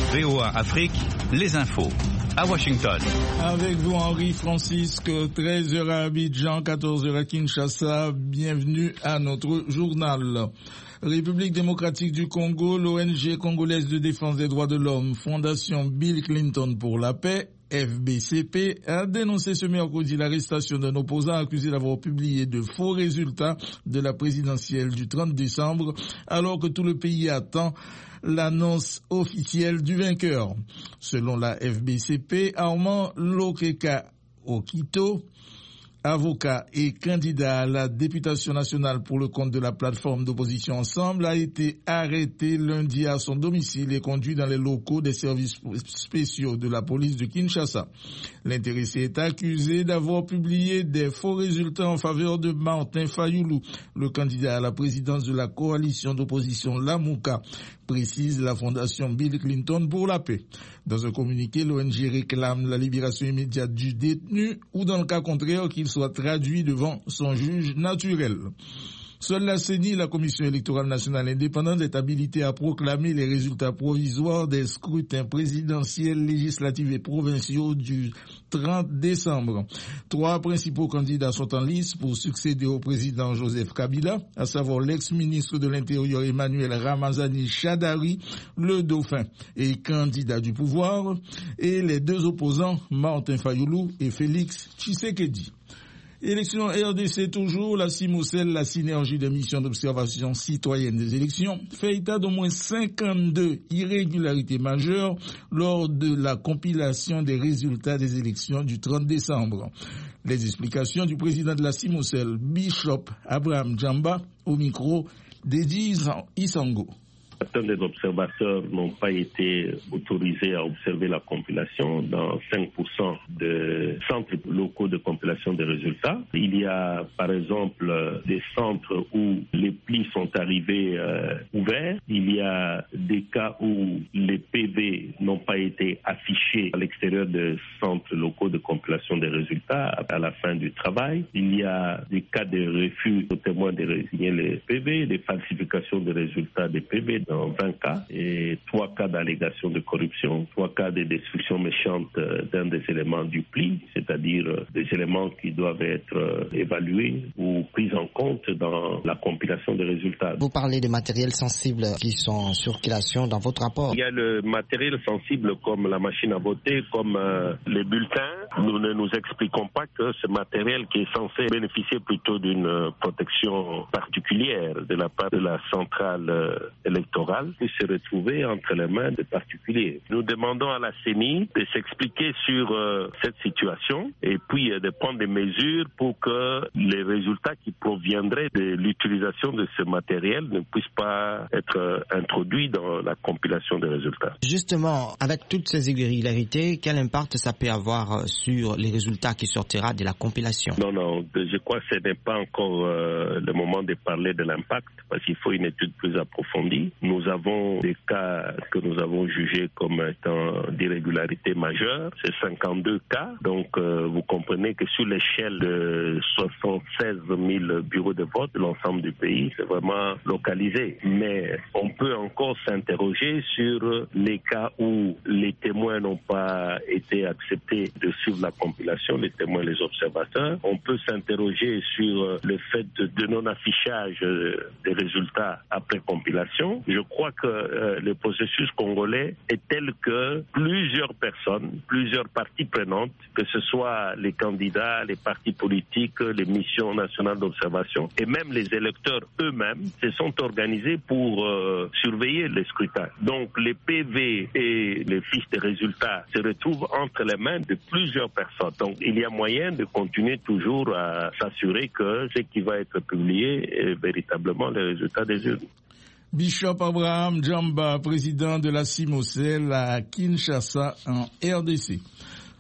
VOA Afrique, les infos. À Washington. Avec vous, Henri Francisque, 13h à Abidjan, 14h à Kinshasa. Bienvenue à notre journal. République démocratique du Congo, l'ONG congolaise de défense des droits de l'homme, Fondation Bill Clinton pour la paix, FBCP, a dénoncé ce mercredi l'arrestation d'un opposant accusé d'avoir publié de faux résultats de la présidentielle du 30 décembre, alors que tout le pays attend l'annonce officielle du vainqueur. Selon la FBCP, Armand Lokeka Okito, avocat et candidat à la députation nationale pour le compte de la plateforme d'opposition Ensemble, a été arrêté lundi à son domicile et conduit dans les locaux des services spéciaux de la police de Kinshasa. L'intéressé est accusé d'avoir publié des faux résultats en faveur de Martin Fayoulou, le candidat à la présidence de la coalition d'opposition Lamouka, précise la Fondation Bill Clinton pour la paix. Dans un communiqué, l'ONG réclame la libération immédiate du détenu ou, dans le cas contraire, qu'il soit traduit devant son juge naturel. Seule la CENI, la Commission électorale nationale indépendante, est habilitée à proclamer les résultats provisoires des scrutins présidentiels, législatifs et provinciaux du 30 décembre. 3 principaux candidats sont en lice pour succéder au président Joseph Kabila, à savoir l'ex-ministre de l'Intérieur Emmanuel Ramazani Shadari, le dauphin et candidat du pouvoir, et les 2 opposants, Martin Fayoulou et Félix Tshisekedi. Élections RDC toujours, la CIMOCEL, la synergie des missions d'observation citoyenne des élections, fait état d'au moins 52 irrégularités majeures lors de la compilation des résultats des élections du 30 décembre. Les explications du président de la CIMOCEL, Bishop Abraham Djamba, au micro d'Edi Isango. Certains des observateurs n'ont pas été autorisés à observer la compilation dans 5% de centres locaux de compilation des résultats. Il y a, par exemple, des centres où les plis sont arrivés ouverts. Il y a des cas où les PV n'ont pas été affichés à l'extérieur des centres locaux de compilation des résultats à la fin du travail. Il y a des cas de refus aux témoins de résigner les PV, des falsifications des résultats des PV dans 20 cas et 3 cas d'allégation de corruption, 3 cas de destruction méchante d'un des éléments du pli, c'est-à-dire des éléments qui doivent être évalués ou pris en compte dans la compilation des résultats. Vous parlez de matériels sensibles qui sont en circulation dans votre rapport. Il y a le matériel sensible comme la machine à voter, comme les bulletins. Nous ne nous expliquons pas que ce matériel qui est censé bénéficier plutôt d'une protection particulière de la part de la centrale électorale puisse se retrouver entre les mains des particuliers. Nous demandons à la CENI de s'expliquer sur cette situation et puis de prendre des mesures pour que les résultats qui proviendraient de l'utilisation de ce matériel ne puissent pas être introduits dans la compilation des résultats. Justement, avec toutes ces irrégularités, quel impact ça peut avoir sur les résultats qui sortira de la compilation? Non, je crois que ce n'est pas encore le moment de parler de l'impact parce qu'il faut une étude plus approfondie. Nous avons des cas que nous avons jugés comme étant d'irrégularité majeure, c'est 52 cas. Donc vous comprenez que sur l'échelle de 76 000 bureaux de vote de l'ensemble du pays, c'est vraiment localisé. Mais on peut encore s'interroger sur les cas où les témoins n'ont pas été acceptés de suivre la compilation, les témoins, les observateurs. On peut s'interroger sur le fait de non-affichage des résultats après compilation. Je crois que le processus congolais est tel que plusieurs personnes, plusieurs parties prenantes, que ce soit les candidats, les partis politiques, les missions nationales d'observation et même les électeurs eux-mêmes se sont organisés pour surveiller les scrutins. Donc les PV et les fiches de résultats se retrouvent entre les mains de plusieurs personnes. Donc il y a moyen de continuer toujours à s'assurer que ce qui va être publié est véritablement le résultat des urnes. Bishop Abraham Djamba, président de la CIMOCEL à Kinshasa en RDC.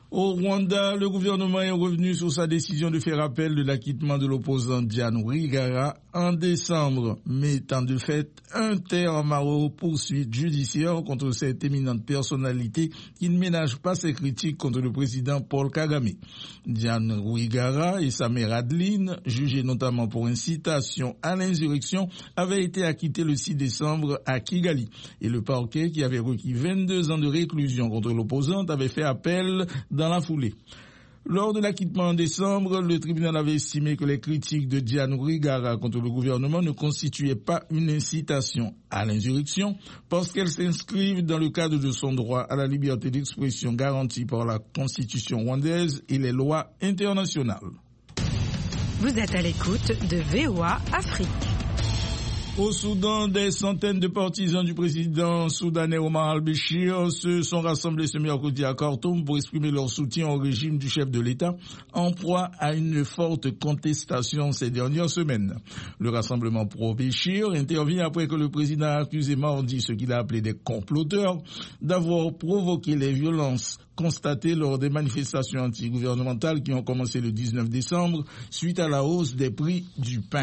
Au Rwanda, le gouvernement est revenu sur sa décision de faire appel de l'acquittement de l'opposant Diane Rwigara en décembre, mettant de fait un terme aux poursuites judiciaires contre cette éminente personnalité qui ne ménage pas ses critiques contre le président Paul Kagame. Diane Rwigara et sa mère Adeline, jugées notamment pour incitation à l'insurrection, avaient été acquittées le 6 décembre à Kigali. Et le parquet, qui avait requis 22 ans de réclusion contre l'opposante, avait fait appel dans la foulée. Lors de l'acquittement en décembre, le tribunal avait estimé que les critiques de Diane Rwigara contre le gouvernement ne constituaient pas une incitation à l'insurrection parce qu'elles s'inscrivent dans le cadre de son droit à la liberté d'expression garantie par la Constitution rwandaise et les lois internationales. Vous êtes à l'écoute de VOA Afrique. Au Soudan, des centaines de partisans du président soudanais Omar al-Béchir se sont rassemblés ce mercredi à Khartoum pour exprimer leur soutien au régime du chef de l'État, en proie à une forte contestation ces dernières semaines. Le rassemblement pro-Béchir intervient après que le président a accusé mardi ce qu'il a appelé des comploteurs d'avoir provoqué les violences constatées lors des manifestations anti-gouvernementales qui ont commencé le 19 décembre suite à la hausse des prix du pain.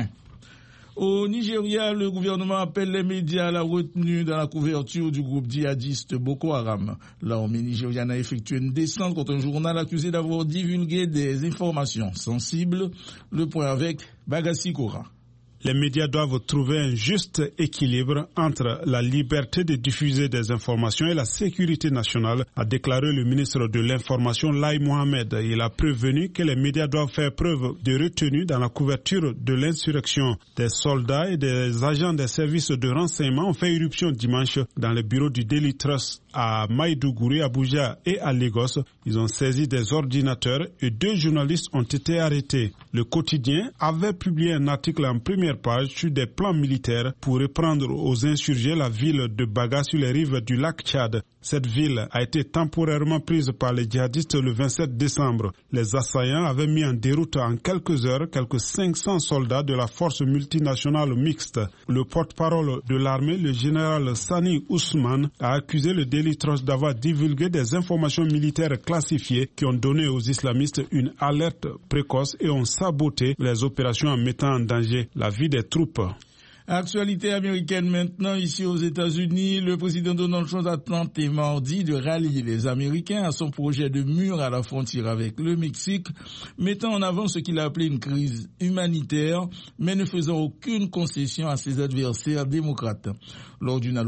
Au Nigeria, le gouvernement appelle les médias à la retenue dans la couverture du groupe djihadiste Boko Haram. L'armée nigériane a effectué une descente contre un journal accusé d'avoir divulgué des informations sensibles. Le point avec Bagassi Kora. Les médias doivent trouver un juste équilibre entre la liberté de diffuser des informations et la sécurité nationale, a déclaré le ministre de l'Information Lai Mohamed. Il a prévenu que les médias doivent faire preuve de retenue dans la couverture de l'insurrection. Des soldats et des agents des services de renseignement ont fait irruption dimanche dans les bureaux du Daily Trust à Maïdougouri, Abuja et à Lagos. Ils ont saisi des ordinateurs et 2 journalistes ont été arrêtés. Le quotidien avait publié un article en première page sur des plans militaires pour reprendre aux insurgés la ville de Baga sur les rives du lac Tchad. Cette ville a été temporairement prise par les djihadistes le 27 décembre. Les assaillants avaient mis en déroute en quelques heures quelques 500 soldats de la force multinationale mixte. Le porte-parole de l'armée, le général Sani Ousmane, a accusé le Daily Trust d'avoir divulgué des informations militaires classifiées qui ont donné aux islamistes une alerte précoce et ont saboté les opérations en mettant en danger la vie des troupes. Actualité américaine maintenant, ici aux États-Unis, le président Donald Trump a tenté mardi de rallier les Américains à son projet de mur à la frontière avec le Mexique, mettant en avant ce qu'il a appelé une crise humanitaire, mais ne faisant aucune concession à ses adversaires démocrates. Lors d'une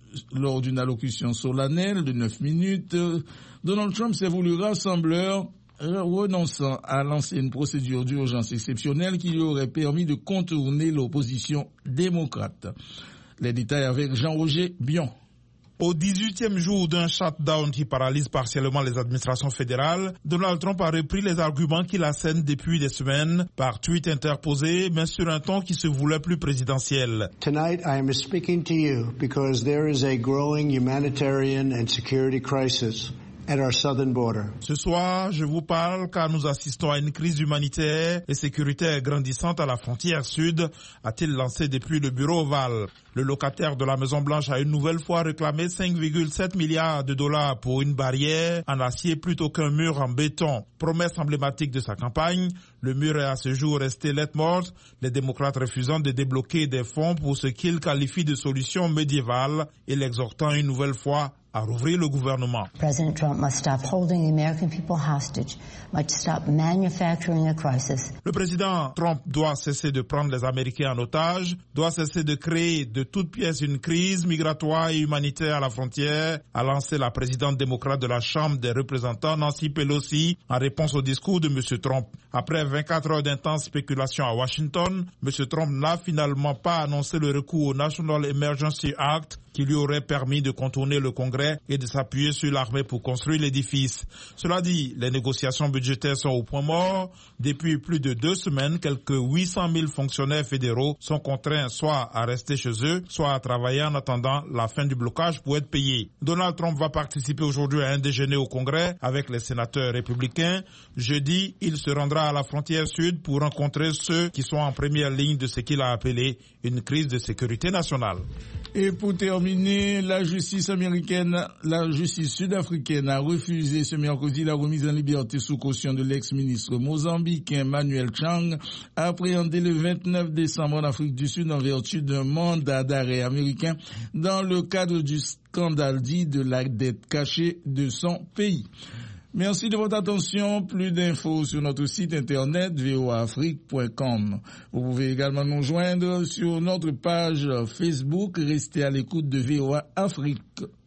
allocution solennelle de 9 minutes, Donald Trump s'est voulu rassembleur, renonçant à lancer une procédure d'urgence exceptionnelle qui lui aurait permis de contourner l'opposition démocrate. Les détails avec Jean-Roger Bion. Au 18e jour d'un shutdown qui paralyse partiellement les administrations fédérales, Donald Trump a repris les arguments qu'il assène depuis des semaines par tweet interposé, mais sur un ton qui se voulait plus présidentiel. Tonight I am speaking to you because there is a growing humanitarian and security crisis at our southern border. Ce soir, je vous parle car nous assistons à une crise humanitaire et sécuritaire grandissante à la frontière sud, a-t-il lancé depuis le bureau ovale. Le locataire de la Maison-Blanche a une nouvelle fois réclamé 5,7 milliards de dollars pour une barrière en acier plutôt qu'un mur en béton. Promesse emblématique de sa campagne, le mur est à ce jour resté lettre morte, les démocrates refusant de débloquer des fonds pour ce qu'ils qualifient de solution médiévale et l'exhortant une nouvelle fois à rouvrir le gouvernement. President Trump must stop holding the American people hostage, must stop manufacturing a crisis. Le président Trump doit cesser de prendre les Américains en otage, doit cesser de créer de toutes pièces une crise migratoire et humanitaire à la frontière, a lancé la présidente démocrate de la Chambre des représentants Nancy Pelosi en réponse au discours de M. Trump. Après 24 heures d'intenses spéculations à Washington, M. Trump n'a finalement pas annoncé le recours au National Emergency Act qui lui aurait permis de contourner le Congrès et de s'appuyer sur l'armée pour construire l'édifice. Cela dit, les négociations budgétaires sont au point mort. Depuis plus de 2 semaines, quelques 800 000 fonctionnaires fédéraux sont contraints soit à rester chez eux, soit à travailler en attendant la fin du blocage pour être payés. Donald Trump va participer aujourd'hui à un déjeuner au Congrès avec les sénateurs républicains. Jeudi, il se rendra à la frontière sud pour rencontrer ceux qui sont en première ligne de ce qu'il a appelé une crise de sécurité nationale. Et pour terminer, la justice américaine la justice sud-africaine a refusé ce mercredi la remise en liberté sous caution de l'ex-ministre mozambicain Manuel Chang, appréhendé le 29 décembre en Afrique du Sud en vertu d'un mandat d'arrêt américain dans le cadre du scandale dit de la dette cachée de son pays. Merci de votre attention. Plus d'infos sur notre site internet voaafrique.com. Vous pouvez également nous joindre sur notre page Facebook. Restez à l'écoute de VOA Afrique.